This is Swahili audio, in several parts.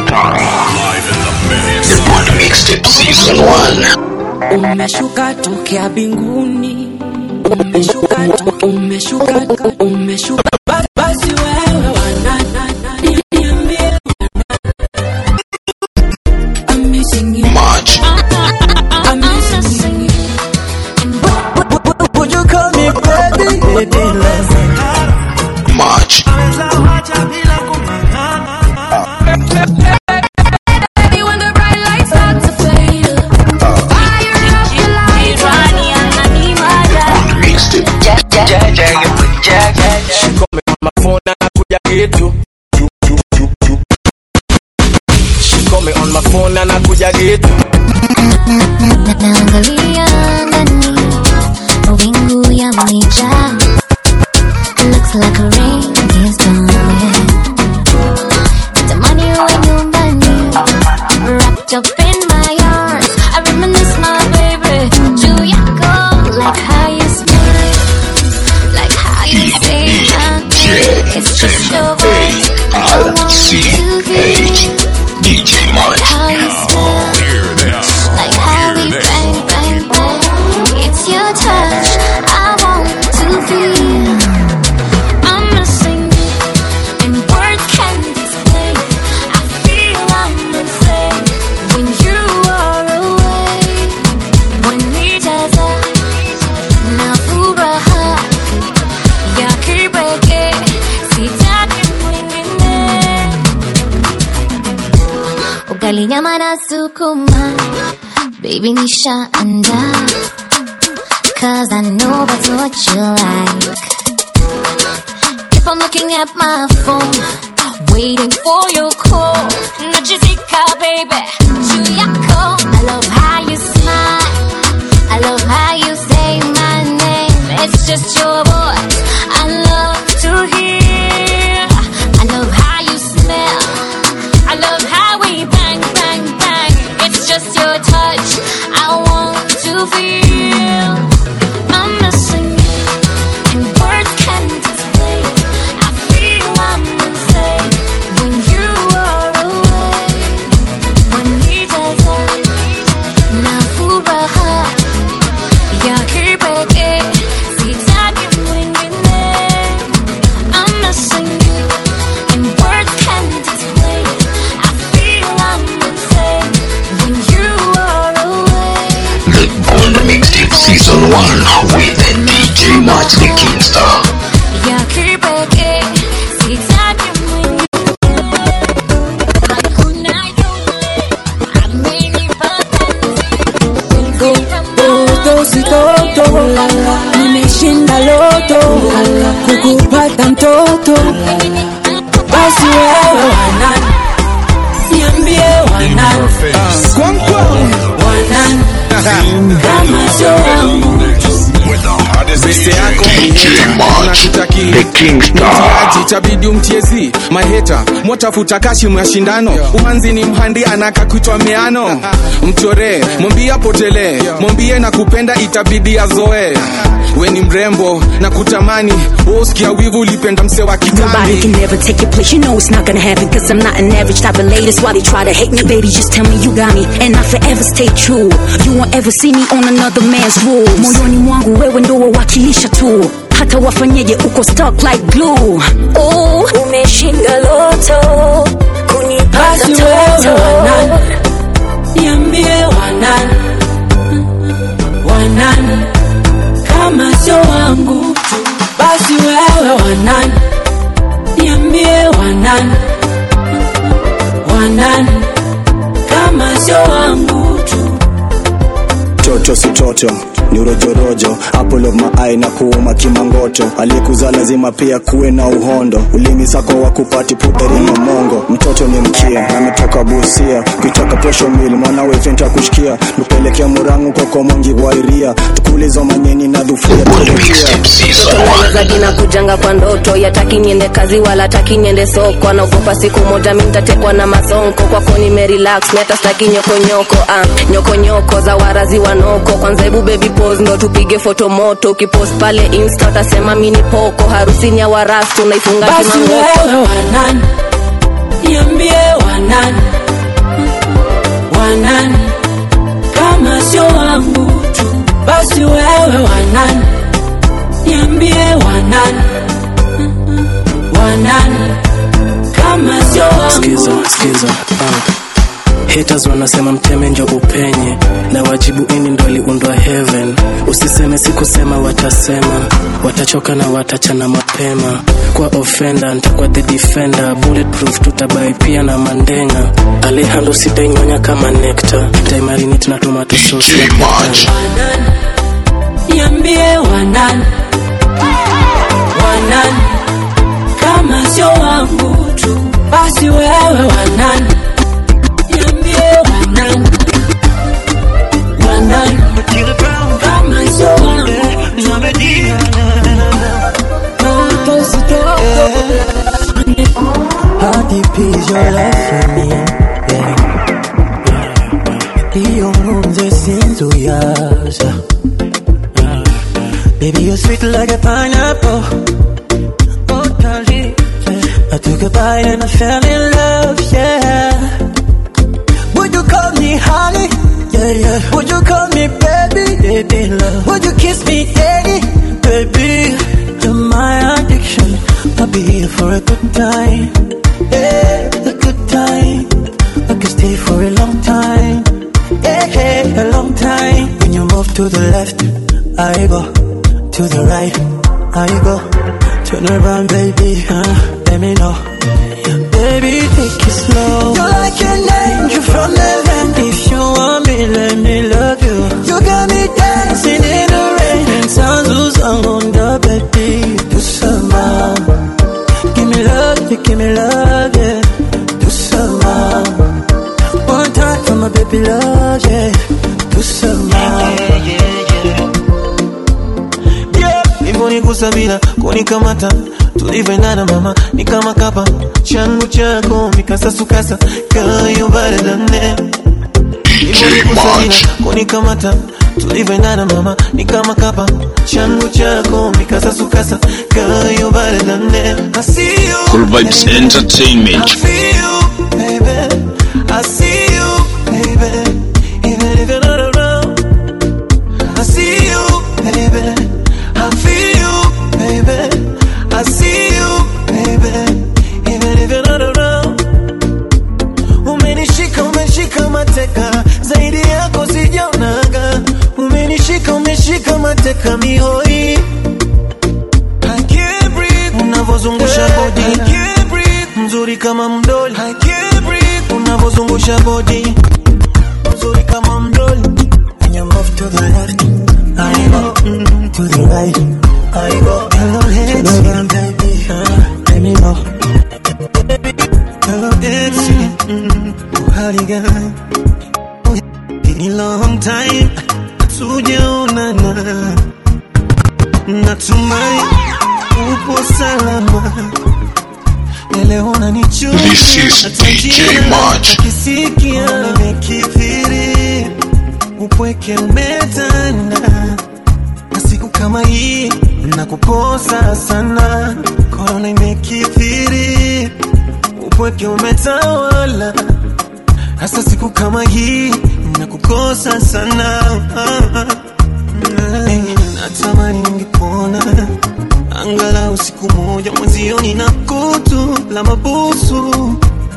Star. Live in the mix. The Bond Mixtape Season 1. Umeshuka tokea binguni. Umeshuka basi wewe wanana. I'm missing you. March. I'm missing you. Would you call me baby? March. When the bright lights start to fade, fire up your lights. Mixtape. She call me on my phone and I kuja getu. She call me on my phone and I kuja getu. Naangalia ndani mawingu yamejaa. Looks like a rain is done. Natamani uwe nyumbani, wrapped up in my arms. I reminisce my baby juu yako, like how you smile, like how you say my name. It's just your voice I want to hear. DJ March. How you smell, like how we bang, bang, bang. It's your touch I want to feel. I'm missing you, and words can't explain. I feel I'm insane when you are away. When we just na furaha ya kipekee, sitaki mwingine. Ugali nyama na sukuma, baby nishaandaa, 'cause I know that's what you like. If I'm looking at my phone, waiting for your call, nachizika baby, juu yako. I love how you smile, I love how you say my name. It's just your voice I love to hear. I love how you smell, I love how we bang, bang, bang. It's just your touch I want to feel. I'm missing you, and words can't explain. I feel I'm insane when you are away. When we just na furaha ya kipekee, sitaki mwingine. I'm missing you, and words can't explain. I feel I'm insane when you are away. The Bond Mixtape Season 1 with DJ March the King Star. Ya kipekee, sitaki mwingine. Hakuna yule amenipata. Sitoto, nimeshinda loto, kukupata mtoto. Basi wewe wanani, niambie wanani, wanani, kama sio wangu. Beste yako DJ March the King Star. itabidi umtiezi maheta mwatafuta kashi mashindano. Umanzi ni mhandi anaka kuitwa meano. Mchore, mwambie apotele, mwambie na kupenda itabidi azoe. We ni mrembo na kutamani, usikia wivu ulipenda mse wa Nobody kitambi. can never take your place, you know it's not gonna happen, 'cause I'm not an average type of lady. That's why they try to hate me. Baby, just tell me you got me, and I forever stay true. You won't ever see me on another man's rules. Moyoni mwangu wewe ndo wawakilisha tu, hata wafanyeje uko stuck like glue. Oh, umeshinda loto, kunipata Basi wewe toto. wanani, niambie wanani, wanani, kama sio wangu tu. Basi wewe wanani, niambie wanani, wanani, kama sio wangu tu. Toto si toto, ni urojorojo, apple of my eye na kuuma kimangoto. Aliyekuzaa lazima pia kuwe na uhondo, ulimi sako wa kupati puteri na mongo. Mtoto ni mkia, ametoka Busia, kuitoka posho mili, mwana wefenta kushikia. Nupelekea murangu koko mongi wairia, tukulizo manyeni na dhufia Bond Mixtape Season 1. Zagina kujanga kwa ndoto, yataki niende kazi wala taki niende soko. Anaogopa siku moja mimi nitatekwa na masonko. Kwako nime relax, mimi hata sitaki nyokonyoko. Nyokonyoko za warazi wanoko. Kwanza hebu baby pose ndo tupige foto moto. Ukipost pale Insta utasema mimi ni poko. Harusini ya warastu naifunga Basi kimangoto. wewe wanani, Niambie wanani, wanani kama sio wangu tu, basi wewe wanani. Niambie wanani, wanani kama sio wangu. Skiza haters wanasema mteme njo upenye, na wajibu ini ndo liundwa heaven. Usiseme sikusema, watasema, watachoka na watachana mapema. Kwa offender nitakuwa the defender, bulletproof tutabai pia na mandenga. Alejandro sidainyonya kama nectar, taimarini tunatuma tusosi. Niambie wanani, wanani kama sio wangu tu, basi wewe wanani. Niambie wanani, wanani kama sio wangu. How deep is your love for me? Dio munze sinto yasa. Baby, you're sweet like a pineapple. Oh, darling, I took a bite and I fell in love, yeah. Would you call me honey? Yeah, yeah. Would you call me baby? Baby, love. Would you kiss me daddy? Baby, you're my addiction. I'll be here for a good time. Yeah, a good time. I can stay for a long time. Yeah, a long time. When you move to the left, I go. To the right, I go. Turn around, baby, let me know. Baby, take it slow. You're like an angel from heaven. If you want me, let me love you. You got me dancing in the rain, and sounds who's on the baby. Do some more. Give me love, you give me love, yeah. Do some more. One time for my baby love, yeah. Do some more. Mboni kusabila, kuni kamata tulivyoendana mama, ni kama kapa changu chako, mikasa sukasa kayo baradane. Mboni kusabila, kuni kamata tulivyoendana mama, ni kama kapa changu chako, mikasa sukasa kayo baradane. I see you, Cool Vibes Entertainment. I feel you, baby. I see you, baby. Even if you're not around, I see you, baby. I feel you, baby. I see you, baby. Even if you're not around. Umenishika, umeshika mateka, zaidi yako sijaonaga. Umenishika, umeshika mateka mihoi. I can't breathe. Unavozungusha body, I can't breathe. Mzuri kama mdoli, I can't breathe. Unavozungusha body, mzuri kama mdoli. When you move to the left, I go. To the right, I go. Hello, hello, baby, let me know. Hello, Dixie. How do you get? Been a long time, tujaonana. Natumai upo salama. Leo unanichua. This is DJ March. Akisikia nimekithiri, upweke umetanda. Siku kama hii nakukosa sana, korona imekithiri, upweke umetawala. Hasa siku kama hii nakukosa sana. Natamani ningekuona angalau siku moja, mwenzioni na kutu la mabusu.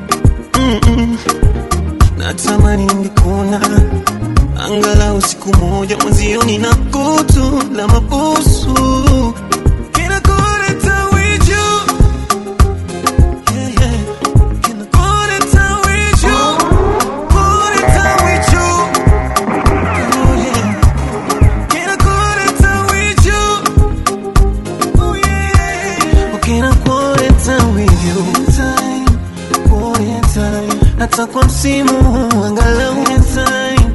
Natamani ningekuona angalau siku moja, mwenzioni na kutu la mabusu. Can I go to town with you? Yeah, yeah. Can I go to town with you? Go to town with you. Oh yeah. Can I go to town with you? Oh yeah. Oh, can I go to town with you? Time. Hata kwa msimu angalau time.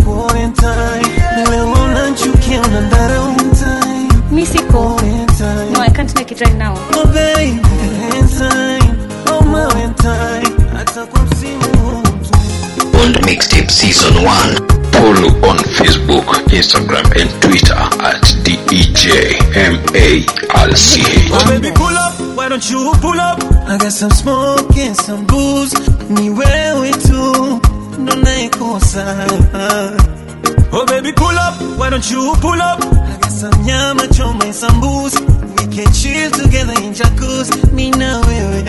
Leo unachukia unandharau. Misiko. No, I can't make it right now. Oh baby, oh my time. Hata kwa msimu. Old Mixtape Season 1. Follow on Facebook, Instagram and Twitter at DEJMALCH. Oh baby, pull up. Why don't you pull up? I got some smoke and some booze. Ni wewe tu ndo naikosa. Oh baby pull up, why don't you pull up? I got some nyama choma and some booze. We can chill together in jacuzzi. Mi na wewe.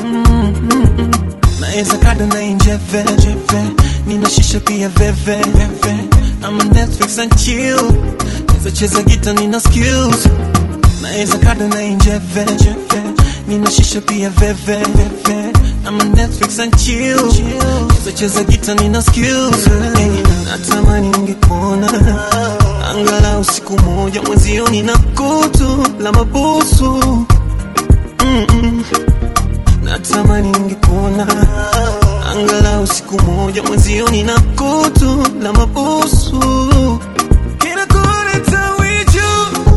Naeza kada na injeve. Nina shisha pia veve. I'm on Netflix and chill. Naeza cheza guitar nina skills. Naeza kada na injeve. Nina shisha pia veve. I'm on Netflix and chill. Naeza cheza guitar nina skills. Natamani ningekuona angalau siku moja, mwenzio nina kutu la mabusu. Natamani ningekuona angalau siku moja, mwenzio nina kutu la mabusu. Can I go to town with you?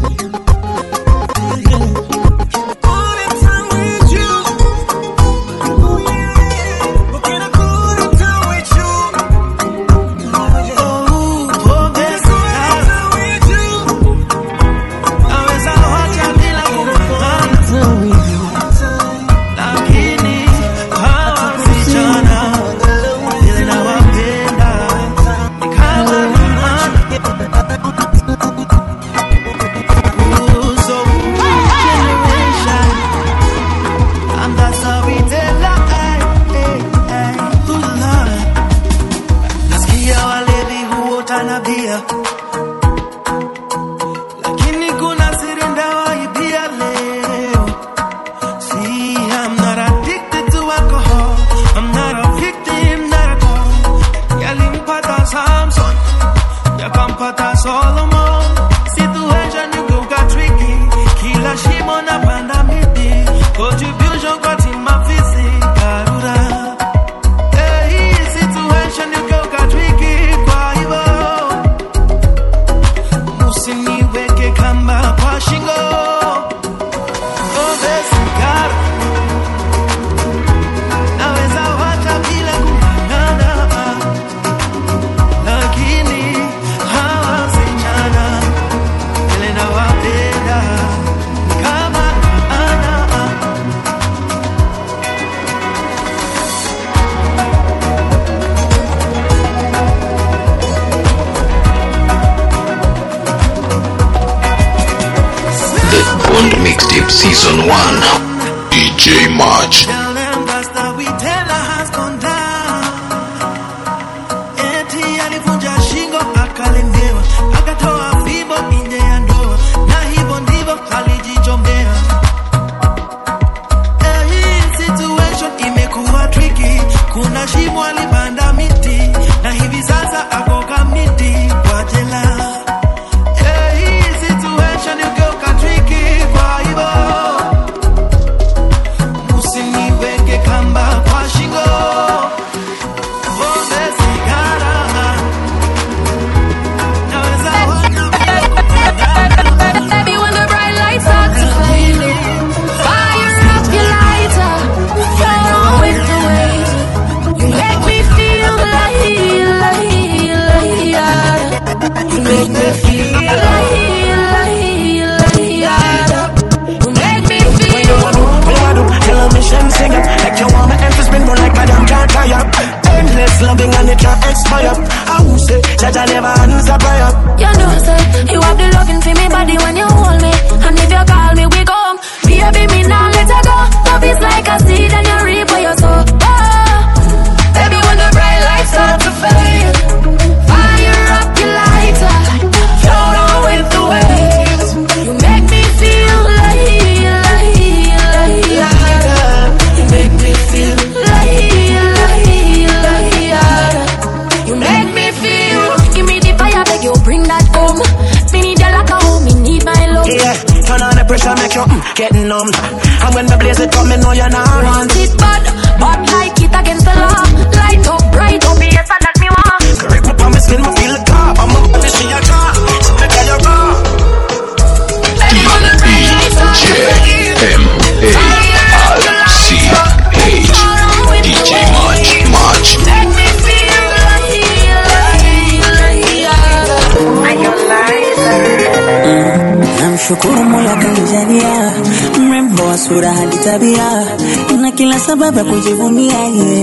Season 1 DJ March. Loving and it can't expire. I will say that I never answer prayer. You know, say you have the loving for me body when you hold me, and if you call me, we come. Baby, me now let her go. Love is like a seed and you reap what you sow. Baby, when the bright lights start to fade, fire up your lighter, float on with the waves. You make me feel like. You make me feel like. You make me feel. Give me the fire, beg you bring that home. Me need you like a home, me need my love. Yeah, turn on the pressure, make you get numb. And when the blaze it come, me know you're not want it bad, but like it against the law. Light up, bright up, yes, I let me want. Grip up on my skin, me feel the car. I'm up to see your car, so I get your car. D-E-J-M-A-R-C-H DJ March. Namshukuru Mola kanijalia mrembo wa sura hadi tabia, na kila sababu ya kujivunia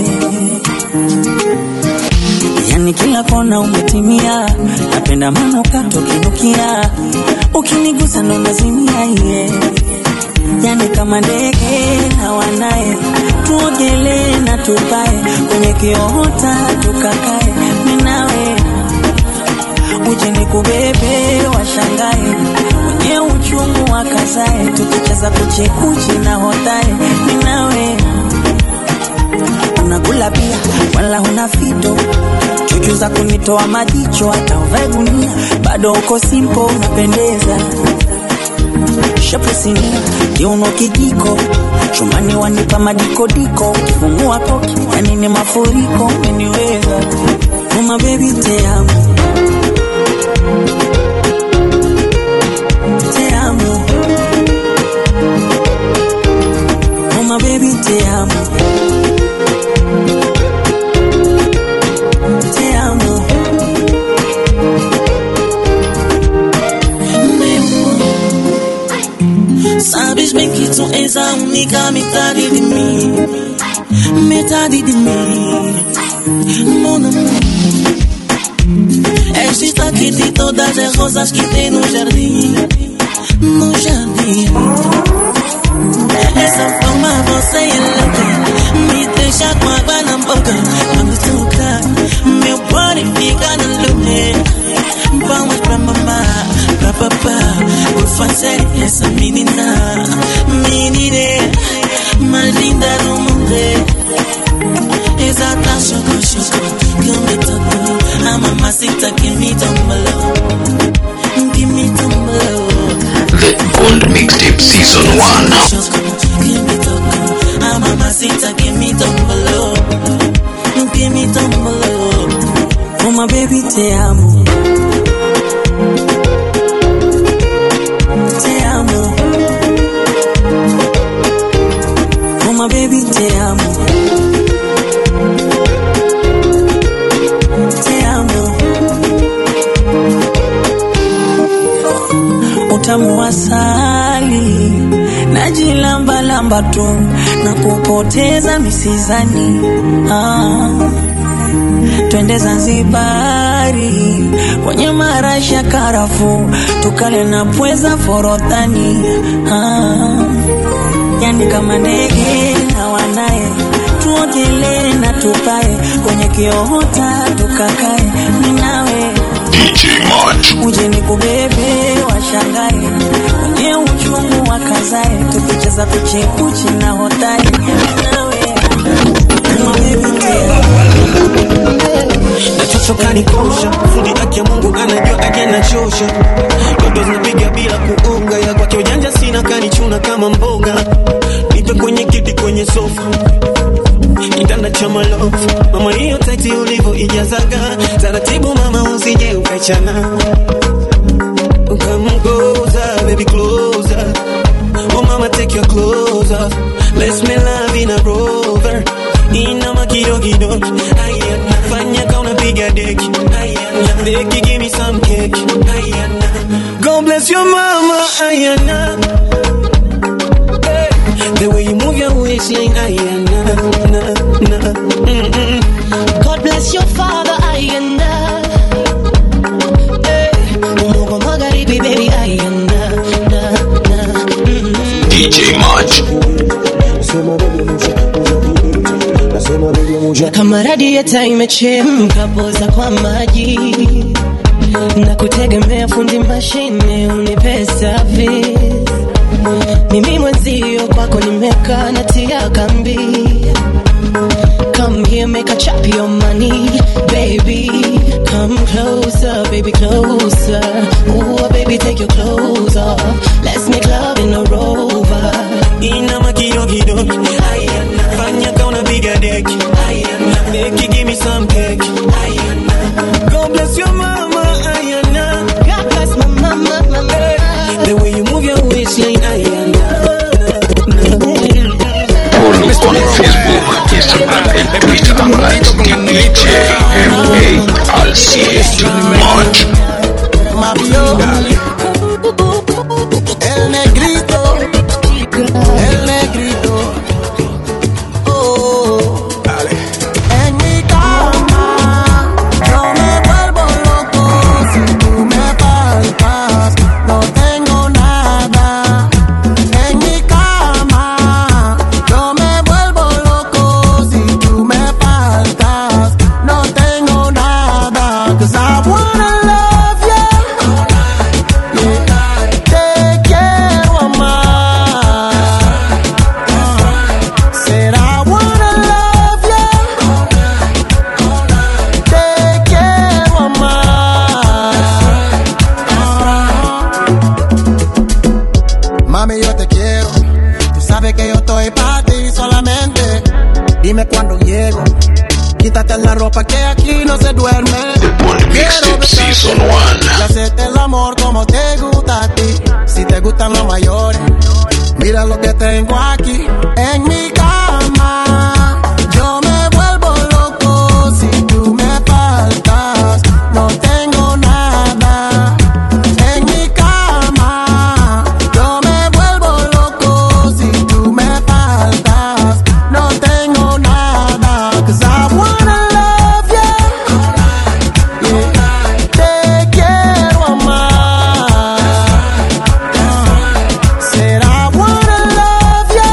yani kila kona umetimia, napenda maana ukatokinukia, ukinigusa ndo nazimia yani kama ndege na wanae, tuogelee na tupae, kwenye kiota tukakae, mimi nawe uje nikubebe washangae, kwenye uchungu wakazae, tukicheza kuchekuchi na hotae, mimi nawe unakula pia wala huna fito, chuchu za kunitoa majicho, hata uvae gunia bado uko simple unapendeza. Shapesinia kiuno kijiko, chumani wanipa madikodiko, kifungua koki yani ni mafuriko, umeniweza oh my baby te amo, te amo, oh my baby te amo, te amo. Sabes bem que tu és a única metade de mim, mon amor. És destaque de todas as rosas que tem no jardim, no jardim. Essa forma você é louca, me deixa com água na boca. Quando toca, meu body fica no lugar. Vamos pra mamá, pra papá, vou fazer essa menina mais linda do mundo. Exata choco, que me tocou, a mamacita que me tombalou, que me tombalou. The Gold Mixtape Season 1. Que me tocou, a mamacita que me tombalou, que me tombalou. Oh my baby te amo, te amo, oh my baby te amo, te amo. Utamu asali najilamba lamba tu na kupoteza misizani twende Zanzibari kwenye marasha karafu, tukale na pweza forodhani yani kama ndege na wanae, tuogelee na tupae, kwenye kiota tukakae, mimi nawe DJ Mach, uje nikubebe washangae, kwenye uchungu wakazae, tukicheza kuchekuchi na hotae, mimi nawe nachochoka nikosha, fundi haki ya Mungu anajua ake nachosha, ndoto zinapiga bila kuonga, ya kwake ujanja sina, kanichuna kama mboga, nipe kwenye kiti kwenye sofa, kitanda cha malofu, mama hiyo taiti ulivo ijazaga, taratibu mama usije ukaichana, come closer, baby closer, oh mama take your clothes off, let's make love in a Rover, inama kidogo, ayana, fanya kauna piga deki, ayana, deki give me some cake, ayana, God bless your mama, ayana, hey, the way you move your waistline, ayana, God bless your father, ayana, hey, umogo magharibi baby, ayana, DJ Mach, kama radiator imechemka, poza kwa maji na kutegemea fundi mashine unipe service. Mimi mwenzio kwako nimeka natia kambi. Come here, make a chop your money, baby. Come closer, baby, closer. Ooh, baby, take your clothes off. Let's make love in a Rover. Inama kidogo, ayana, fanya kauna piga deki, ayana, deki give me some cake, ayana, God bless your mama, ayana, God bless my mama, mama. Hey, the way you move your waistline, ayana. follow on Facebook, Instagram and Twitter at DJ MARCH Mach. Mario, el negrito, el negrito. Sabe que yo estoy para ti solamente. Dime cuando llego. Quítate la ropa que aquí no se duerme. Quiero besarte y hacerte el amor como te gusta a ti. Si te gustan los mayores, mira lo que tengo aquí en mi cama. Yo me vuelvo loco si tú me faltas. No tengo nada en mi cama. Yo me vuelvo loco si tú me faltas. No tengo nada, 'cause I wanna love you. Yeah. Te quiero amar. Said I wanna love you.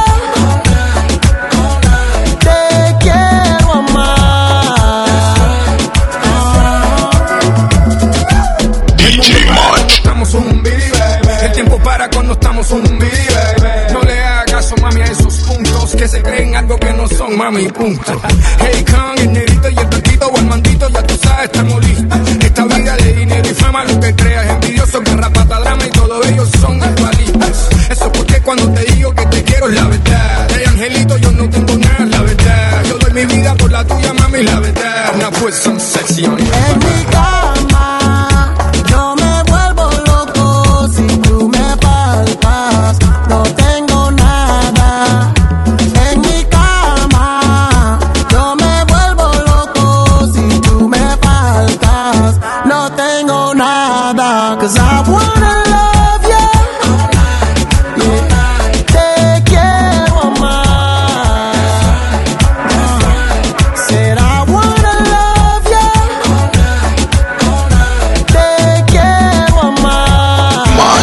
Te quiero amar. DJ Mach. Estamos un baby. El tiempo para cuando estamos un baby. No le hagas caso, mami, a esos puntos que se creen algo que no son, mami, punto. Hey, Kong, el negrito y el blanquito o el mandito, ya tú sabes, estamos listos. Esta vida de dinero y fama, lo que creas, envidioso, garrapata, drama y todos ellos son igualitos. Eso es porque cuando te digo que te quiero es la verdad. Hey, angelito, yo no tengo nada, la verdad. Yo doy mi vida por la tuya, mami, la verdad. Now put some sexy on it. En mi cama, yo me vuelvo loco si tú me faltas. No tengo nada. En mi cama, yo me vuelvo loco si tú me faltas. No tengo nada, 'cause I wanna love you. Yeah. Te quiero amar. Said I wanna love you. Te quiero amar.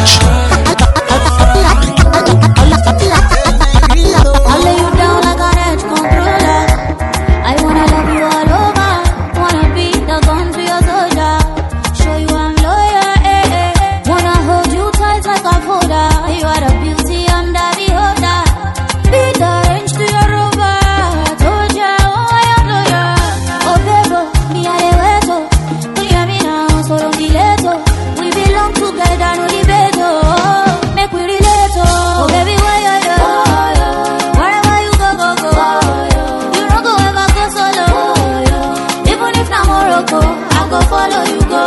I'll lay you down like a edge controller. I wanna love you all over. Wanna be the gun to your soldier. Show you I'm loyal, eh, eh. Wanna hold you tight like a folder. You are the beauty, I'm the beholder. Be the range to your rover. Told ya, oh, I am loyal. Oh, baby, me a de hueso. Tú y a mí now, solo un dileto. We belong together, no debate. Make we relate, oh, baby, why you do? Wherever you go, go, go. You don't go ever go solo. Even if not Morocco, I go follow you, go.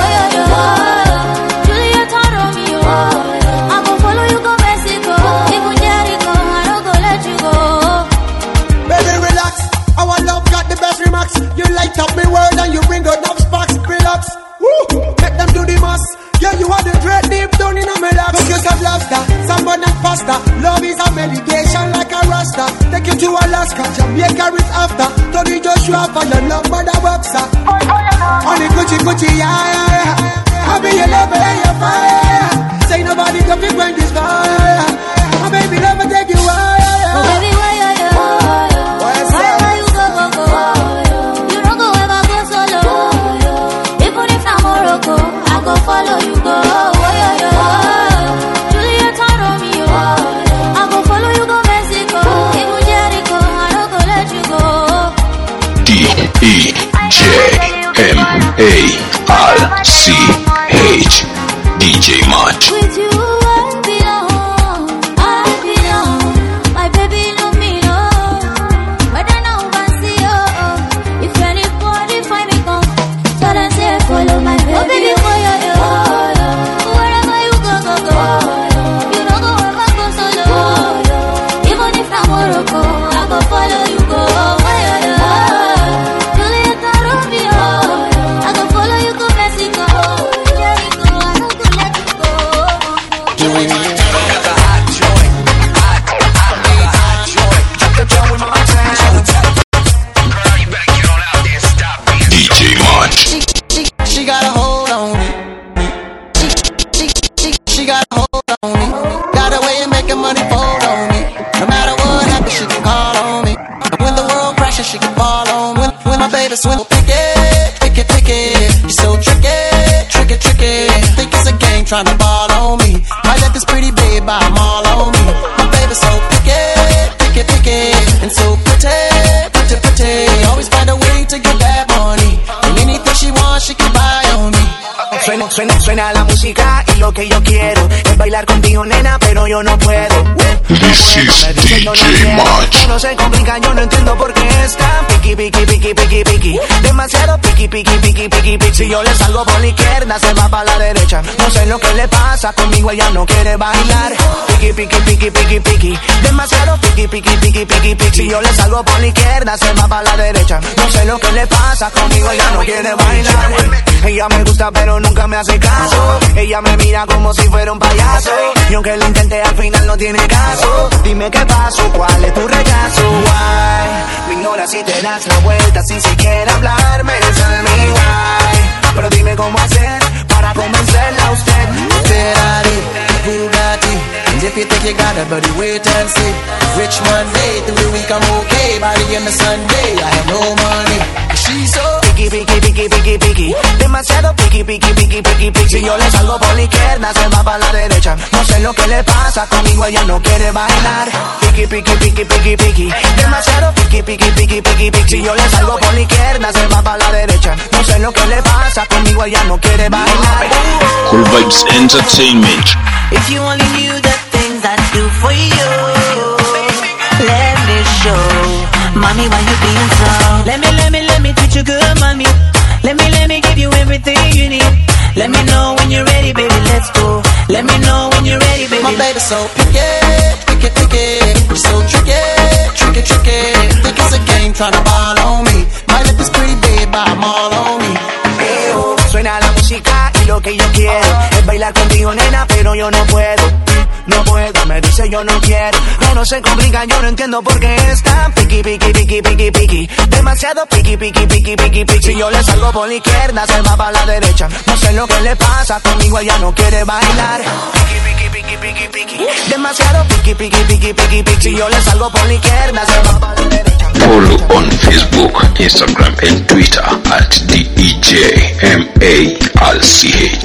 Juliet and Romeo, I go follow you, go Mexico. Even Jericho, I don't go let you go. Baby, relax. Our love got the best remarks. You light up my world and you bring out enough sparks. Relax. Woo! Make them do the most. Yeah, you are the dread deep down in my lap. Focus of lobster, someone and pasta. Love is a meditation like a rasta. Take you to Alaska, Jamaica is after. Tony Joshua for your love, mother boxer. Honey, Gucci, Gucci, yeah, yeah, yeah. I be your lover and your fire. Say nobody can pick when this fire. My baby never take you higher. Oh, baby, why you do? Wherever you go, go, go. You don't go ever go solo. Even if not Morocco, I go follow you, go. Juliet and Romeo, I go follow you, go Mexico. Even Jericho, I don't go let you go. DEJMARCH DJ Mach. With you, I belong. My baby, no me, no. Whether now fancy, oh. If anybody find me, come. Tell them, say, follow my baby. Oh, baby, for you, wherever you go, go, go. You don't go ever go solo. Even if not Morocco, I go follow you, go. Juliet and Romeo, I go follow you, go Mexico. Jericho, I don't go let you go. DJ Mach. She got a hold on me. She got a hold on me. Got a way of making money fold on me. No matter what happens, she can call on me. When the world crashes, she can fall on me. When my baby swindle, pick it, pick it, pick it. You're so tricky, tricky, tricky. Think it's a game trying to ball on me. Might let this pretty babe buy them all on me. My baby's so picky, picky, picky. And so pretty, pretty, pretty. Always find a way to get that money. And anything she wants, she can buy on me. Suena la música y lo que yo quiero es bailar contigo, nena, pero yo no puedo. This is DJ Match. No se complica, yo no entiendo por qué está piqui, piqui, piqui, piqui, piqui. Demasiado piqui, piqui, piqui, piqui, piqui. Si yo le salgo por la izquierda, se va para la derecha. No sé lo que le pasa, conmigo ella no quiere bailar. Piqui, piqui, piqui, piqui, piqui. Demasiado piqui, piqui, piqui, piqui, piqui. Si yo le salgo por la izquierda, se va para la derecha. No sé lo que le pasa, conmigo ella no quiere bailar. Ella me gusta pero nunca me hace caso. Ella me mira como si fuera un payaso. Y aunque lo intenté al final no tiene caso. Dime qué pasó, cuál es tu rechazo. Why? Me ignoras si te das la vuelta sin siquiera hablarme. Tell me why. Pero dime cómo hacer para convencerla a usted. Ferrari, Bugatti. And if you think you got it, buddy, wait and see. Rich Monday, through the week I'm okay. Body in the Sunday, I have no money. She's so piqui, piqui, piqui, piqui, piqui. Demasiado piqui, piqui, piqui, piqui, piqui. Si yo le salgo por la izquierda, se va para la derecha. No sé lo que le pasa, conmigo ella no quiere bailar. Piqui, piqui, piqui, piqui, piqui. Demasiado piqui, piqui, piqui, piqui, piqui. Si yo le salgo por la izquierda, se va para la derecha. No sé lo que le pasa, conmigo ella no quiere bailar. Cool Vibes Entertainment. If you only knew the things I do for you, let me show. Mommy, why you being so? Let me treat you good, mommy. Let me give you everything you need. Let me know when you're ready, baby, let's go. Let me know when you're ready, baby. My baby's so picky, picky, picky. So tricky, tricky, tricky. Think it's a game trying to ball on me. My lip is pretty big, but I'm all on me. Suena la música y lo que yo quiero es bailar contigo, nena, pero yo no puedo. No puedo, me dice yo no quiero. No se complica, yo no entiendo por qué es tan piqui, piqui, piqui, piqui, piqui. Demasiado piqui, piqui, piqui, piqui, piqui. Si yo le salgo por la izquierda, se va para la derecha. No sé lo que le pasa, conmigo ella no quiere bailar. Piqui, piqui, piqui, piqui, piqui. Demasiado piqui, piqui, piqui, piqui, piqui. Si yo le salgo por la izquierda, se va para la derecha. Follow on Facebook, Instagram and Twitter at DEJMALCH.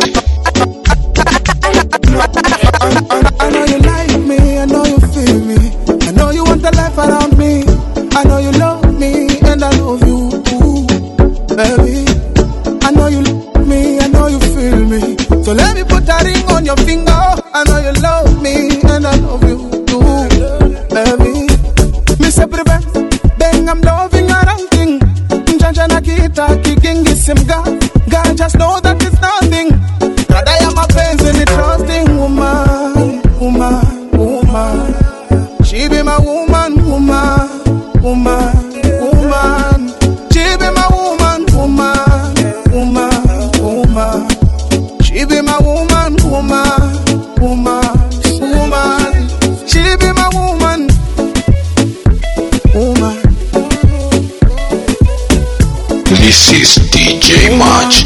I know you like me, I know you feel me. I know you want the life around me. I know you love me and I love you too, baby. I know you love me, I know you feel me. So let me put a ring on your finger. I know you love me and I love you too, baby. Me say bang, I'm loving your ranking. Njanja kita kicking isimga. God just know that it's nothing. God, I am a penzi, trusting woman, woman, woman. She be my woman, woman, woman, woman. She be my woman, woman, woman, woman. She be my woman, woman, woman, woman. She be my woman, woman. This is DJ Match.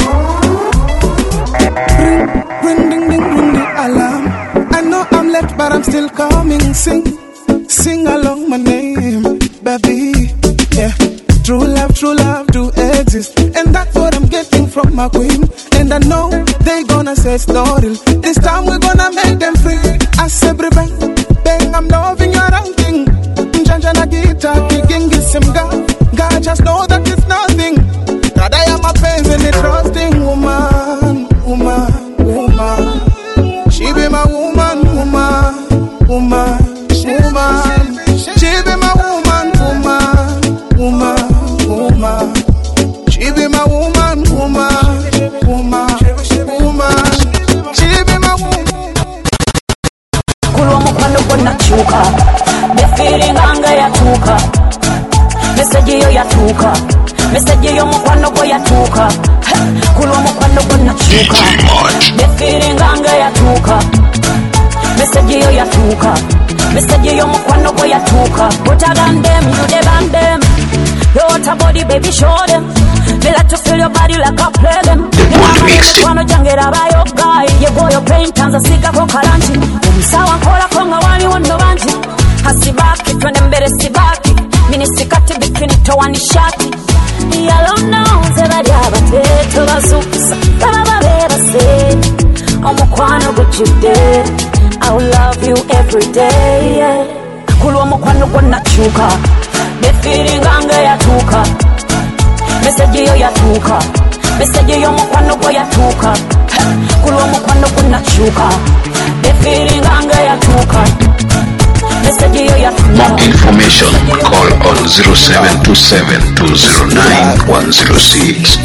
Ring, ding, ding, ring the alarm. I know I'm late, but I'm still coming. Sing along my name, baby. Yeah, true love do exist, and that's what I'm getting from my queen. And I know they gonna say story. This time we're gonna make them free. I say bang, I'm loving your ranking. Njanja na guitar, kicking God just know that it's nothing. God, I am a pain and a trusting woman, woman, woman. She be my woman, woman, woman, woman. She be my woman, woman, woman, woman. She be my woman, woman, woman, woman. She be my woman. Kulwa mukwano gonna chuka. The feeling anga ya chuka. Message yo ya chuka. Message yo mukwano go ya chuka. Kulwa mukwano gonna chuka. The feeling anga ya chuka. Message yo ya chuka. Message yo mukwano go ya chuka. Put a gun them, you the bang them. You want a body, baby, show them. They like to feel your body like a play them. You want to mix it. Jangera by your guy. You go your pain, Tanza Sika for Karanchi. Sawa Kola Konga Wani Wando Banji. Hasibaki, Twendembere Sibaki. Minisikati bikini towani shati. Yellow nose, Evadiaba, Tova Zups. Baba Beba said, Omokwano, what you did. I will love you every day. Kulwa Mokwano, Gwana Chuka. The feeling anga ya tuka. Message yo ya tuka. Message yo mukwano go ya tuka. Kulwa mukwano kunashuka. The feeling anga ya tuka. Message yo ya More information, call on 0727-209-106.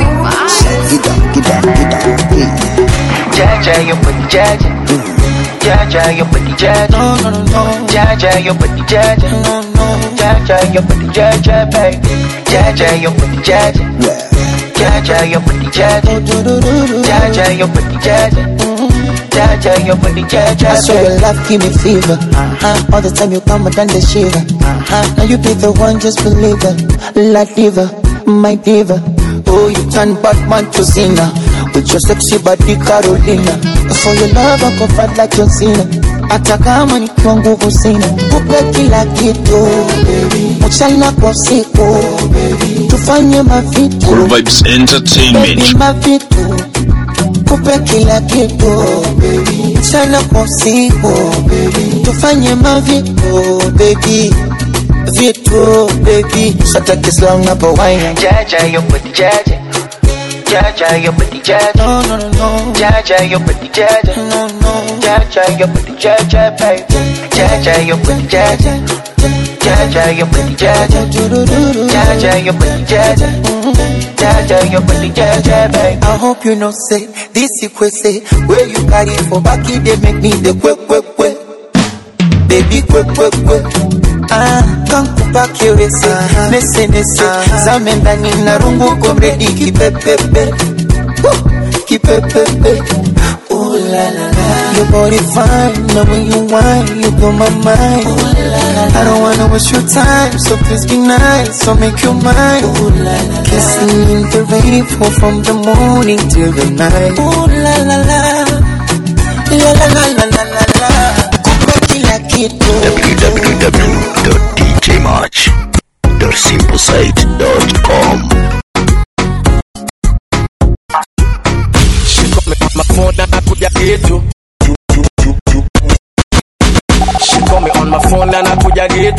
Jaja, your body, Jaja. Jaja, your body, Jaja. No. Jaja, your body, Jaja. No. Jaja, your body, Jaja, baby. Jaja, your body, Jaja. Jaja, your body, Jaja. Jaja, your body, Jaja. Jaja, your body, Jaja. I saw your love give me fever. All the time you come and the shiver. Now you be the one, just believe it. La diva, my diva. Oh, you turn Batman to Cena with your sexy body, Carolina. For your love, I go fight like John Cena. Hata kama nikiwa nguvu sina, kupe kila kitu mchana kwa usiku, tufanye mavitu Cool Vibes Entertainment. baby, mavitu kupe kila kitu mchana kwa usiku, tufanye mavitu baby, vitu baby, sata kislang na pawaina. Jaja, your body, Jaja. Jaja, your body, Jaja. No. Jaja, your body, Jaja. No. Jaja, your body, Jaja, baby. Jaja, your body, Jaja. Jaja, your body, Jaja. Jaja, your body, Jaja. Jaja, your body, Jaja, baby. I hope you know say this sequence say where you carry for back it they make me the quick baby quick. Kankupa kiwese nese zamenda nina rungu komredi kipepepe ooh la la la, your body fine, now when you whine you blow my mind. Ooh la la la, I don't wanna waste your time, so please be nice, so make your mind. Ooh la la la, kissing in the rain, pour from the morning till the night. Ooh la la la, la. www.djmarch.simplesite.com. She call me on my phone and I could get it. She call me on my phone and I could get it.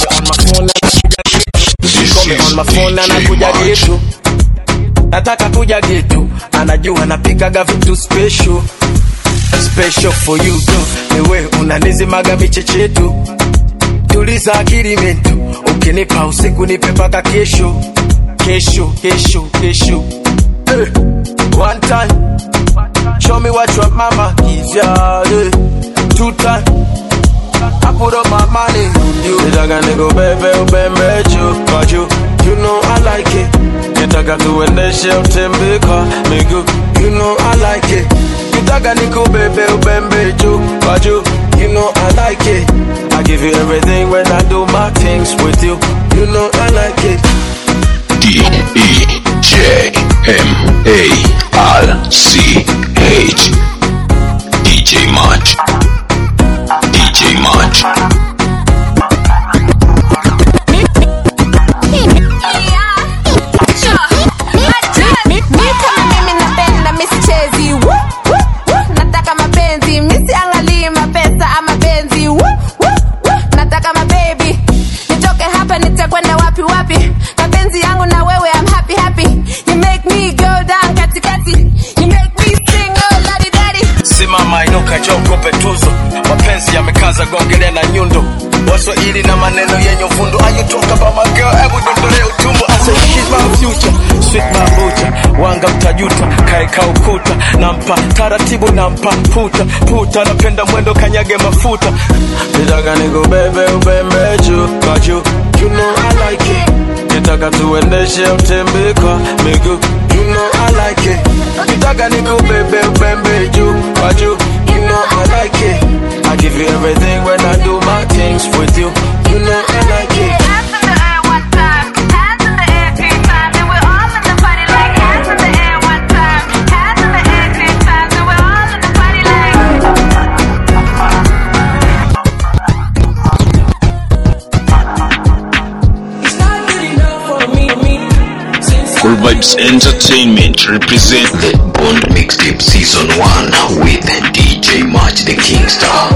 She call me on my phone and I could get it. Nataka kuja getu, anajua napikaga vitu special for you too. Ewe unanizimaga michechetu, tuliza akili mentu, ukinipa usiku nipe paka kesho. Hey, one time, show me what your mama gives ya. Hey, two time, I put up my money on you. Nitaka niko bebe ubembe but you know I like it. Nitaka tuendeshe utembe kwa miguu, you know I like it. Nitaka niko bebe ubembe but you know I like it. I give you everything when I do my things with you, you know I like it. DEJMARCH DJ March. Nataka mapenzi, misiangalie mapesa ama penzi. Nataka mababy, nitoke hapa nitakwenda wapi. Mapenzi yangu na wewe, I'm happy. You make me go down katikati. You make me sing oh daddy daddy. Simama inuka joko petuzo, mapenzi yamekaza gongele na nyundo. Waswahili na maneno yenye uvundo. Are you talk about my girl? Hebu dondole utumbo. I say she's my future, sweet mabucha. Wanga mtajuta, kaeka ukuta. Nampa taratibu, nampa puta. Napenda mwendo kanyage mafuta. Nitaka niko bebe ubembe but you know I like it. Nitaka tuendeshe utembe kwa miguu, you know I like it. Nitaka niko bebe ubembe but you know I like it. I give you everything when I do my things with you, you know I like it. Hands in the air one time, hands in the air 3 times, and we're all in the party like hands in the air one time, hands in the air 3 times, and we're all in the party like. It's not good enough for me. Cool Vibes Entertainment represent the Bond Mixtape Season 1 with DJ March the Kingstar.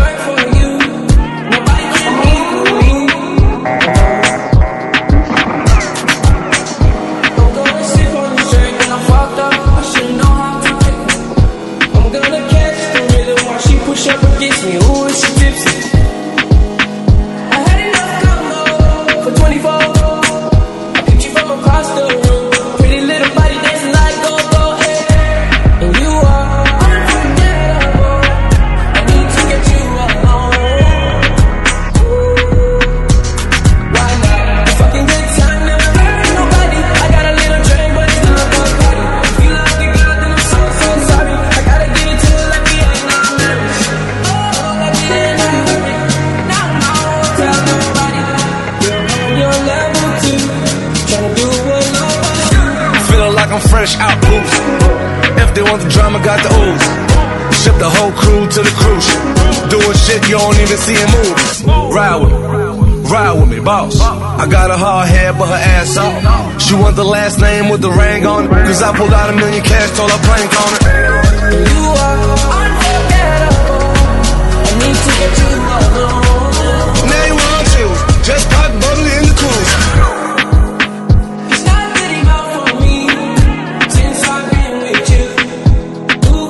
fresh out booth. If they want the drama, got the ooze. Ship the whole crew to the cruise. Doing shit you don't even see in movies. Ride with me, boss. I got a hard head, but her ass off. She want the last name with the ring on it. Cause I pulled out $1 million cash, told her plank on it. You are unforgettable. I need to get you alone. Now you want you, just pop bubbly in the cool. It's not getting out for me since I've been with you. Ooh.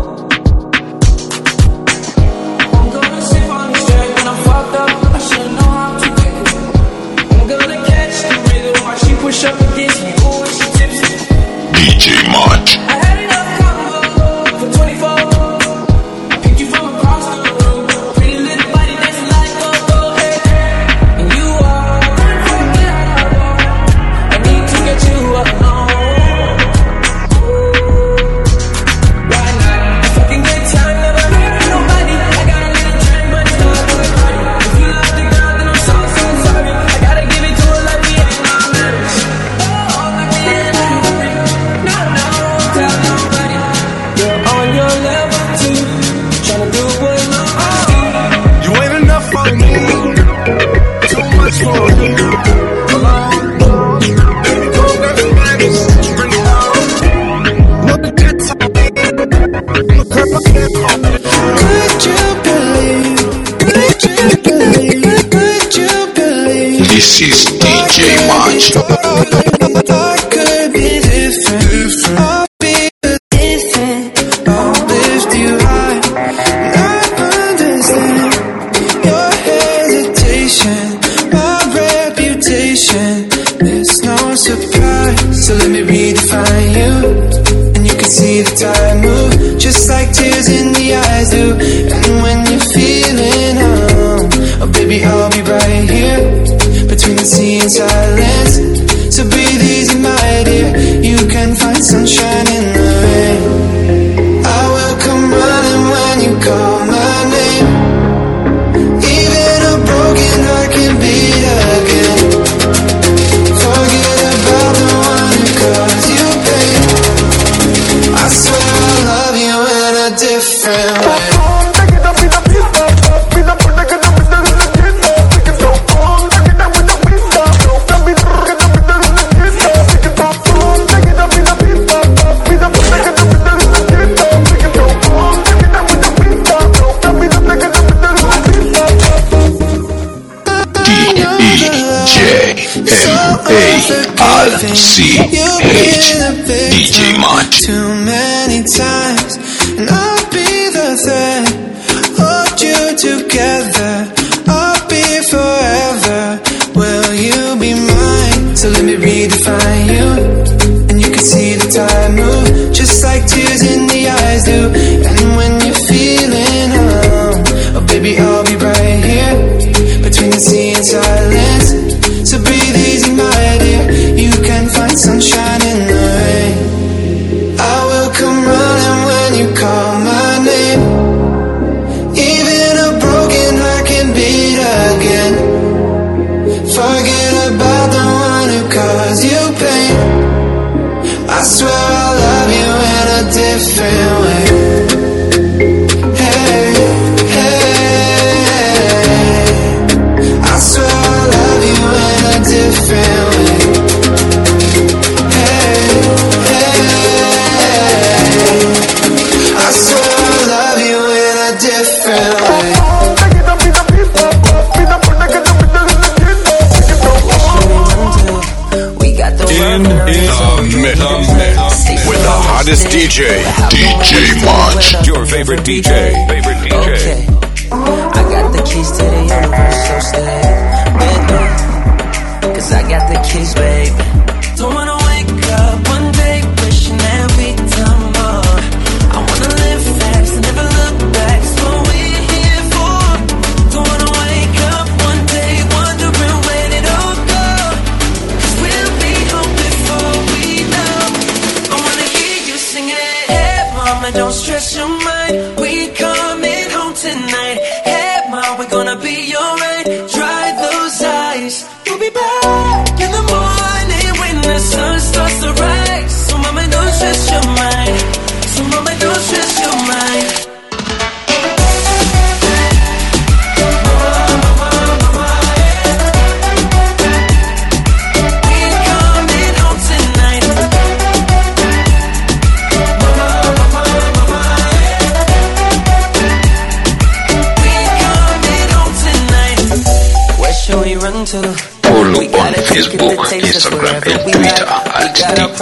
I'm gonna sip on this track when I'm fucked up. I should know how to take it. I'm gonna catch the rhythm while she push up against me. Ooh, she tipsy. DJ Mach. I had enough combo for 24. I picked you from across the room. Pretty little body dancing like go-go, hey, hey. And you are unforgettable. I need to get you alone. Right now, if I can get time, never hurt nobody. I got a little drink, but it's not good. If you love the girl, then I'm so sorry. I gotta give it to her like we ain't not married. Oh, like we ain't married. No, tell nobody. You're on your level too. Tryna do what I do. You ain't enough for me. Too much for you. Baby, go grab some bags. Bring it on. No good time. Could you believe? This is DJ Mach. I could be different. I'll be different. I'll lift you high. I understand your hesitation, my reputation. There's no surprise. So let me redefine you, and you can see the tide move, just like tears in the eyes do. And when you're feeling home, oh baby, I'll be right here between the sea and silence. So breathe easy, my dear. You can find sunshine in the rain. I will come running when you call my name. Even a broken heart can beat again. Forget about the one who caused you pain. I swear I'll love you in a different way. DJ DJ Mach. Too many times, and I'll be the thread. Hold you together, I'll be forever. Will you be mine? So let me redefine you, and you can see the tide move, just like tears in the eyes do. And when you're feeling home, oh baby, I'll be right here between the sea and silence. So breathe easy, my dear. You can find sunshine in the rain. I will come running when you call my name. Even a broken heart can beat again. Forget about the one who caused you pain. I swear I'll love you in a different way. Hey, hey, I swear I'll love you in a different way. Hey, hey, I swear I'll love you in a different way. In the mix with the hottest DJ, DJ Mach. Your favorite DJ. Okay. I got the keys to the universe, so stay with me. Cause I got the keys, baby. Don't wanna wake up one day wishing that we'd done more. I wanna live fast and never look back. That's what we're here for. Don't wanna wake up one day wondering where it all go. Cause we'll be home before we know. I wanna hear you singing. Hey mama, don't stress your mind. We coming home tonight. Hey mom, we're gonna be alright. Dry those eyes. We'll be back in the morning. run to. Follow on Facebook, Instagram, and Twitter at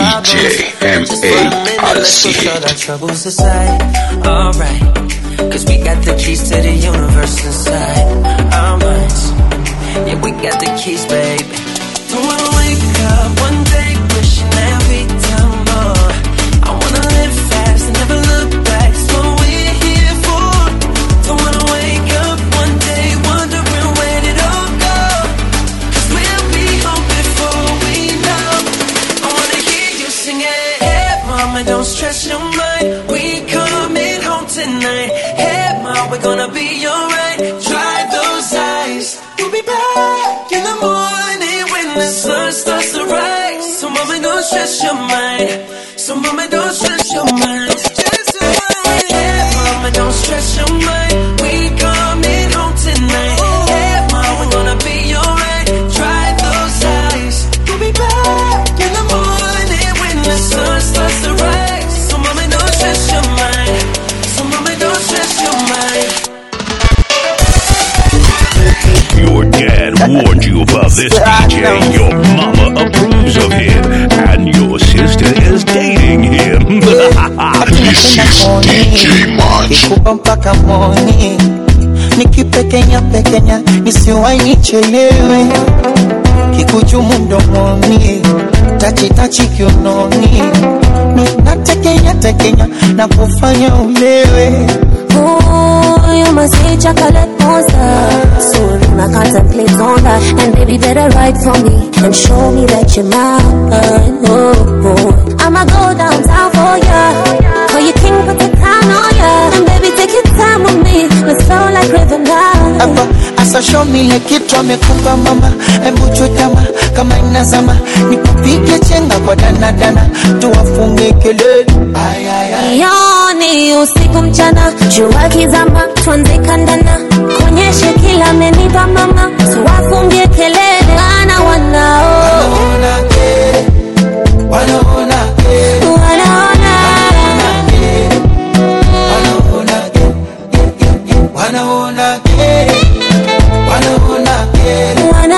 DJMARCH. Troubles aside, alright. Cause we got the keys to the universe inside our minds. Yeah, we got the keys, baby. Don't wanna wake up one day wishing that we'd done more. I wanna live fast and never look back. That's what we're here for. Don't wanna wake up one day wondering where did it all go. Cause we'll be home before we know. I wanna hear you sing it. Hey, mama, don't stress your mind. We coming home tonight. Hey, mama, we're gonna be alright. Dry those eyes. We'll be back in the morning when the sun starts to rise. So mama, don't stress your mind. So mama, don't stress your mind. Stress your mind. Hey, mama, don't stress your mind. We coming home tonight. Hey, mama, we're gonna be alright. Dry those eyes. We'll be back in the morning when the sun starts to rise. So mama, don't stress your mind. So mama, don't stress your mind. Your dad warned you about this DJ. Your mama approves of him, and your sister is dating him. This is DJ March. Nikupa mpaka moni, nikipekenya pekenya nisiwahi nichelewe, kikuchumu mdomoni, tachi tachi kiunoni, natekenya tekenya na kufanya ulewe. Ooh, you must say chocolate monster. Soon I contemplate on that. And baby, better write for me and show me that you're mine. Oh, oh. I'ma go downtown for ya. Call you king, put the crown on ya. And baby, take your time with me. Let's flow like river now. Hapa asa show me le kitu amekupa mama, hebu chutama kama inazama, nikupige chenga kwa dana dana, tuwafunge kelele. Ay ay ay. Yoni usiku mchana, jua kizama, tuanze kandana, kuonyeshe kila amenipa mama, tuwafunge kelele, wana wanao. Wanaona ke, wanaona ke, wanaona ke, wanaona ke, wanaona ke, wanaona ke,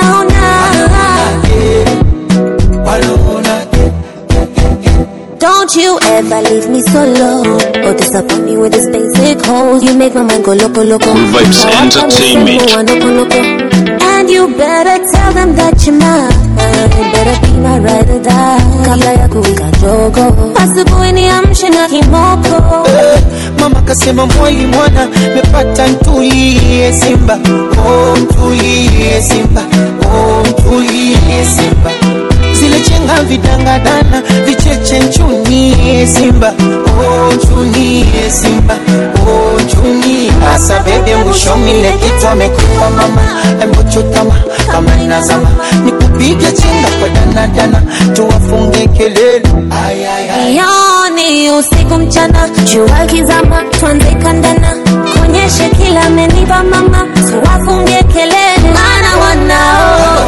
wanaona ke. Don't you ever leave me solo or disappoint me with this basic hole. You make my mind go loco loco. Cool Vibes Entertainment. And you better tell them that you're mine. Better be my ride or die. Kabla ya kuwika jogo, asubuhi niamshe na kimoko. Mama kasema mwali mwana, mepata ntulie Simba. Oh ntulie Simba, oh ntulie Simba. Zile chenga vidangadana, vicheche nchunie Simba. Oh nchunie Simba, oh nchunie. Asa bebe mshomile kitu amekupa mama, embo chutama kama inazama, nikupige chenga kwa dana dana, tuwafunge kelele. Ay ay ay. Yoni usiku mchana, jua kizama, tuanze kandana, kuonyeshe kila amenipa mama, tuwafunge kelele, maana wanao.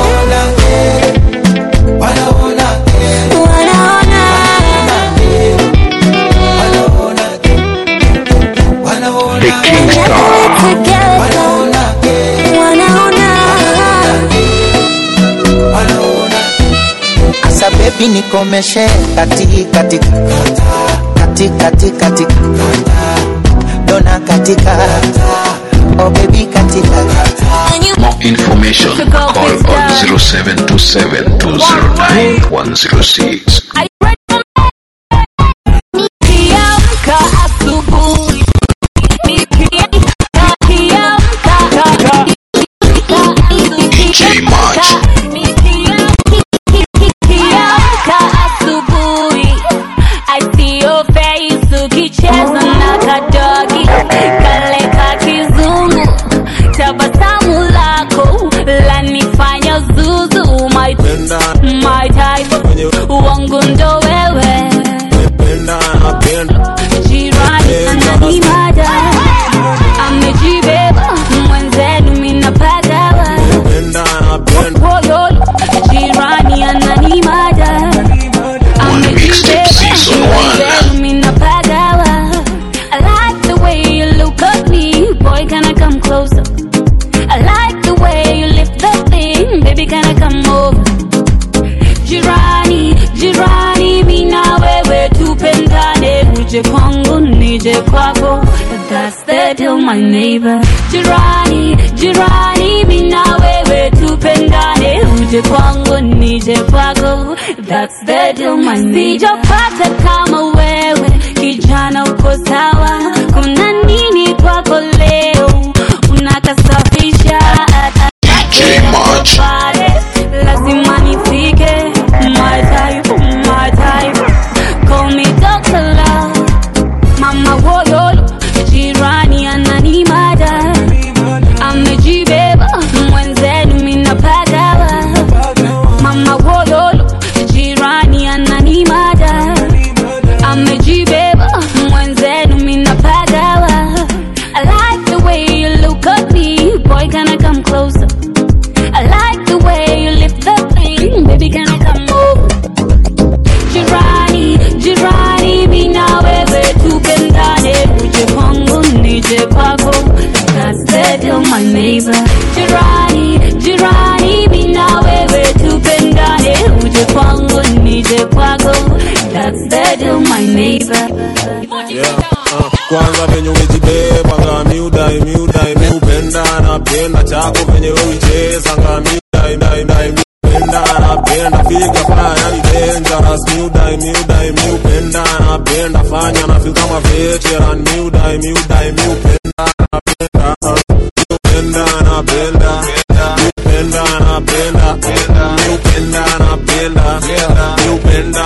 The King Star. Asa baby nikomeshe katika katika katika dona katika oh baby katika. More information, call on 0727-209-106. DJ March. I see your face ukicheza na kadogi kale kakizungu, tabasamu lako lanifanya zuzu. My type wangu ndo wewe, jirani ananimada, amejibeba mwenzenu minapagawa. Jirani ananimada, I like the way you look at me, boy, can I come closer? I like the way you lift the thing, baby, uje kwangu nije kwako. That's the deal my neighbor. Jirani, jirani mimi na wewe tupendane, uje kwangu nije kwako. That's the deal my neighbor. Sijapata kama wewe kijana uko sawa, kuna nini kwako leo unakasafisha lazima nifike. My type, call me Dr. Love. Mama woyolo, jirani ananimada, amejibeba mwenzenu minapagawa. Mama woyolo, jirani ananimada, amejibeba mwenzenu minapagawa. I like the way you look at me, boy can I come closer? I like the way you lift the thing, baby can I come over? Jirani, jirani mimi na wewe tupendane, uje kwangu nije kwako. That's the deal my neighbor. Jirani, jirani mimi na wewe tupendane, uje kwangu nije kwako. That's the deal my neighbor. Kwanza venye umejibeba ngami udai miupenda napenda chako venye uicheza ngami udai miupenda napenda figa fanya ni dangerous miudai miupenda napenda fanya na feel kama veteran miudai miupenda napenda miupenda napenda miupenda napenda miupenda napenda miupenda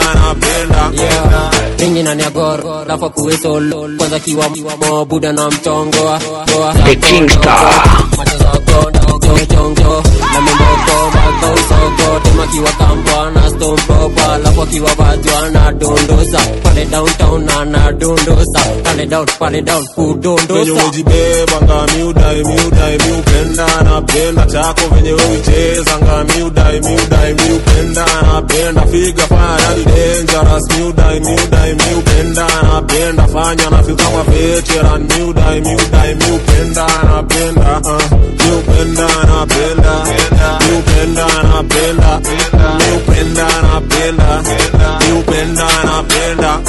napenda Ringi na niagoro, lafa kuwe solo. Kwanza kiwa buda na mtongo The King Star. Matazoko na ugo chongo na mboko bako isoko. Tema kiwa kampwa na stone proper, lafa kiwa bajwa na dondosa. Pale downtown na dondosa, pale down kudondosa. Venye umejibeba ngami udai miupenda napenda chako venye uicheza ngami udai miupenda napenda figa fanya ni dangerous miudai miupenda napenda fanya na feel kama veteran miudai miupenda napenda miupenda napenda miupenda napenda miupenda napenda miupenda napenda.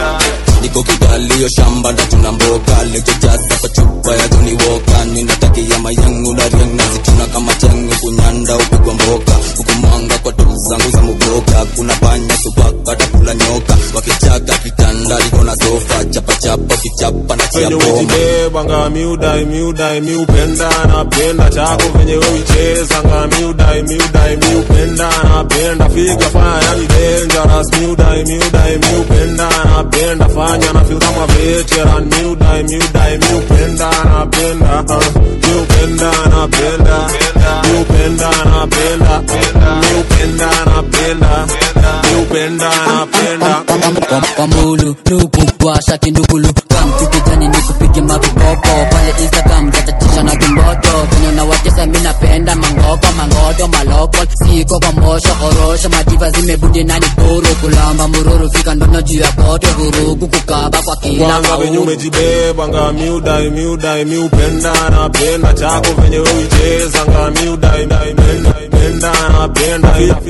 Niko Kigali shamba na tuna mboga leo jaza kwa chupa ya Johnny Walker. Ninatakia mayangu na riang nazituna kama changu kunyanda upigwa mboka hukumanga kwa tovu zangu za muboka. Kuna panya supaka takula nyoka wakichaga kitanda liko na sofa chapa kichapa na chia bomba. Umejibeba ngami udai miupenda napenda chako venye uicheza ngami udai miupenda napenda figa fanya ni dangerous miudai miupenda napenda fanya na feel kama veteran miudai miupenda napenda miupenda napenda miupenda napenda miupenda napenda miupenda napenda. Pambulu, nuku, washa kindukulu. Kam tukijani nikupige mavipopo. Pale Instagram tatatisha na kimboto. Kwenye unawatesa mina penda mangodo maloko. Siko kwa mosho orosho madiva zimebundi nani puru. Kulamba mururu fika ndono juu ya kote. Vurugu kukaba kwa kila Kwanza venye umejibeba ngami udai miupenda napenda chako venye uicheza ngami udai miupenda napenda.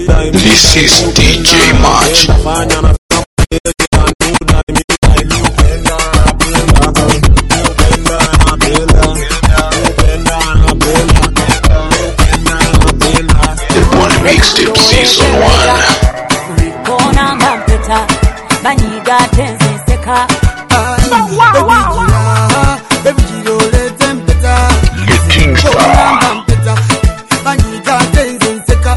This is DJ Match. Fanya na Mixtape Season 1. Kona mampeta banyiga tenzi seka. Baby you let them better. The King Star. Banyiga tenzi seka.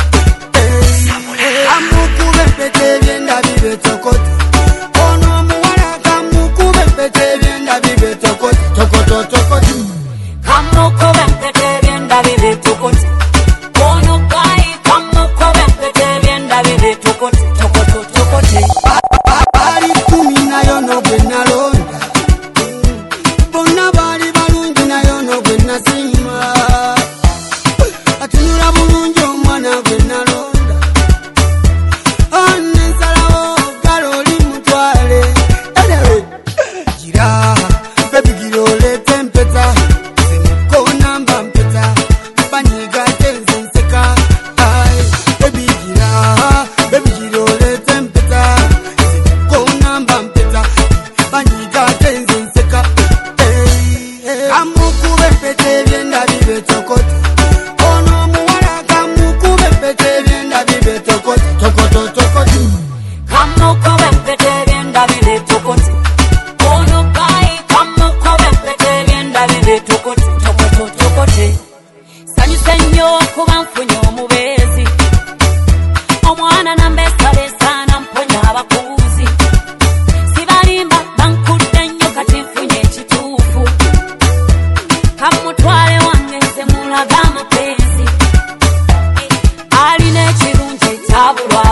Amuku bepete bienda bibe tokot. Ono muwara kamuku bepete bienda bibe tokot. Tokot. Kamuku bepete bienda bibe tokot. Ono kai kamuku bepete bienda bibe tokot. Ari kumi na yo no benalo.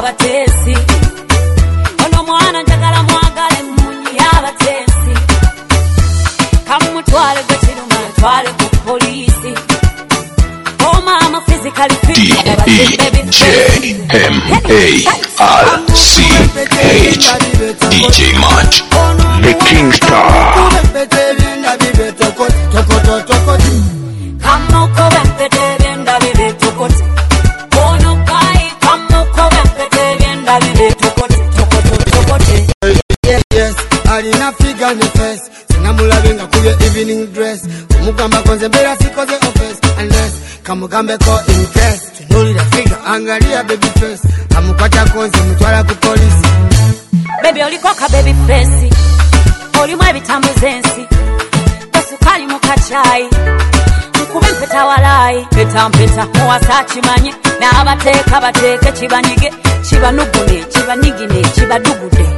abatesi ono mwana njagala mwagale munyi abatesi kamutwale gwe kiruma twale ku polisi oh mama physically fit D-J-M-A-R-C-H DJ Mach the King Star Kamuko wempete vyenda vive tukoti Kono kai kamuko wempete vyenda vive tukoti Tukoti Yes, alina figure ni face Sinamulagenga kuye evening dress Kumugamba kwanze mbera sikoze office Unless kamugambe ko in case Tunulira figure angalia baby face Kamukwata konze mutwala ku police Baby olikoka baby face Olimwe bitambu zensi Osukali mukachai Mkube mpeta walai Peta mpeta muwasachi manye Na abateka bateke chibanyige Chibanugune, chibanigine, chibadugude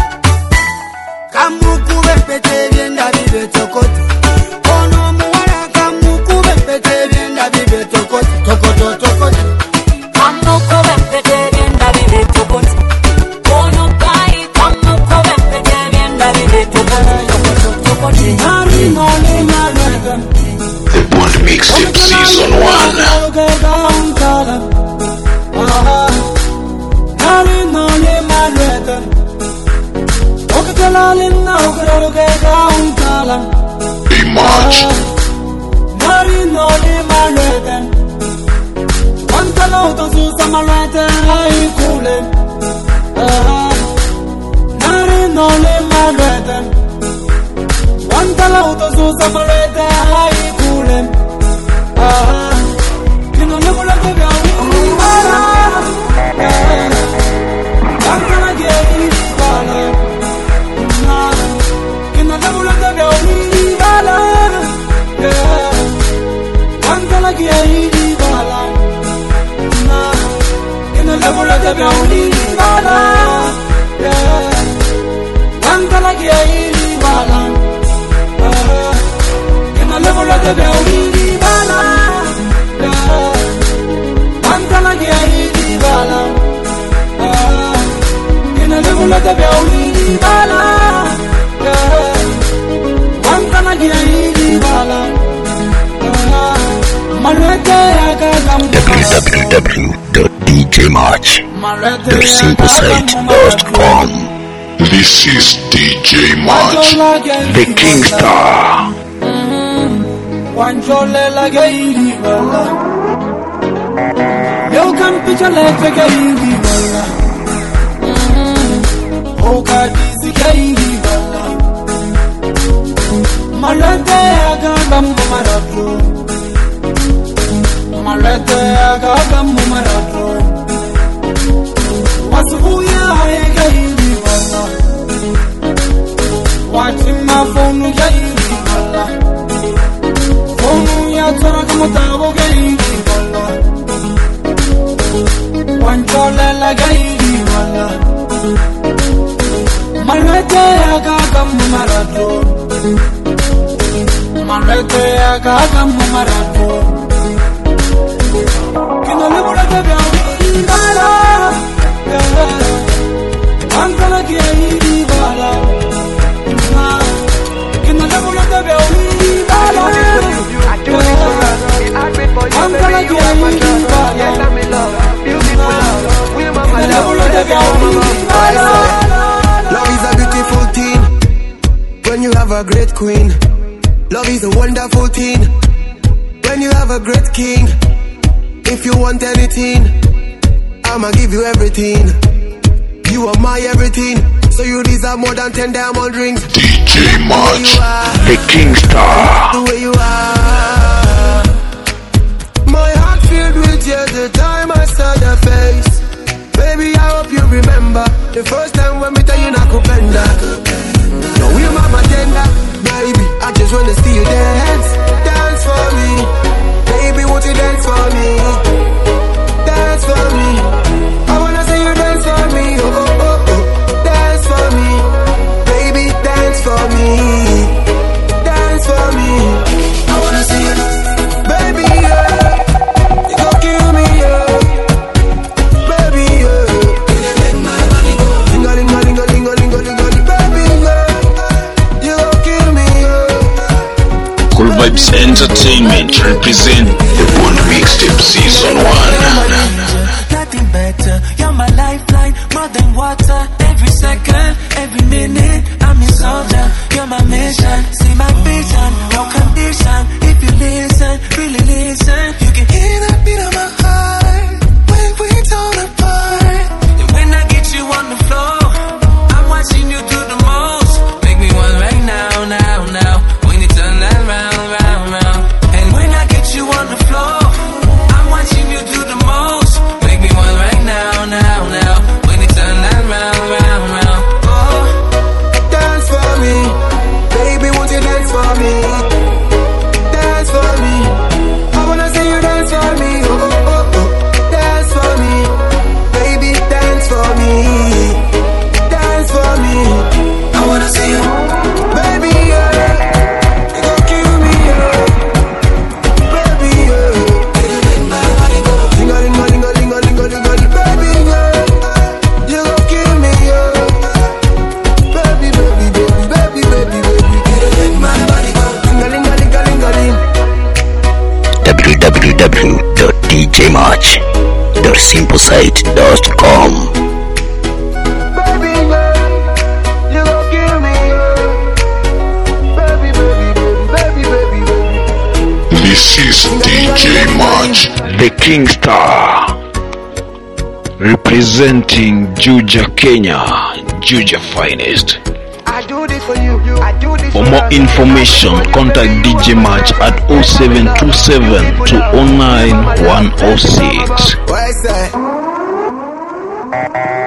Kamukube mpete vyenda vive tokoti Ono muwala kamukube mpete vyenda vive tokoti Tokoti Kamukube mpete vyenda vive tokoti Ono kai kamukube mpete vyenda vive tokoti The Bond Mixtape Season 1 Be March www.djmarch.com. This is DJ March, the King Star. Watching my phone, phone, ya tora como tabo gay, one chola la gay, malete agam marato, malete agam marato, que no le voy a dar bala, antala gay bala. Love is a beautiful thing when you have a great queen. Love is a wonderful thing when you have a great king. If you want anything, I'ma give you everything. You are my everything, so you deserve more than 10 diamond rings. DJ March, the King Star. The way you are, my heart filled with tears the time I saw your face. Baby, I hope you remember the first time when we tell you not kupenda. No, we mama tender, baby. I just wanna see you dance, dance for me. Baby, won't you dance for me? Dance for me. I wanna see you dance for me. Oh, oh, oh, oh. Dance for me. Baby, dance for me. Dance for me. I wanna see you. Baby, yeah. You gon' kill me, yeah. Baby, yeah. Entertainment represent the Bond Mixtape Season 1. Nothing better, you're my lifeline, more than water. Every second, every minute, I'm your soldier. You're my mission, see my vision, no condition. If you listen, really listen, you can hear the beat of my heart when we torn apart. And when I get you on the floor, I'm watching you do the most. Make me one right now, now, now. When you turn that round, round, round. And when I get you on the floor, I'm watching you do the most. Make me one right now, now, now. When you turn that round, round, round. Oh, dance for me, baby, won't you dance for me? Dance for me, I wanna see you dance for me. Oh, oh, oh, oh. Dance for me, baby, dance for me. Dance for me, I wanna see you, baby, yeah. You gon' kill me, yeah. Baby, yeah. Ling-a-ling-a-ling-a-ling-a-ling-a-ling-a-ling, baby, yeah. You gon' kill me, yeah. Baby, baby, baby, baby, baby, baby. Ling-a-ling-a-ling-a-ling-a-ling. www.djmatch.simplesite.com. Baby, yeah. You gon' kill me, yeah. Baby, baby, baby, baby, baby, baby. This is DJ Match, the King Star, representing Juja, Kenya, Juja finest. I do this for you. I do this For more information, contact DJ Match at 0727 209 106. What I say?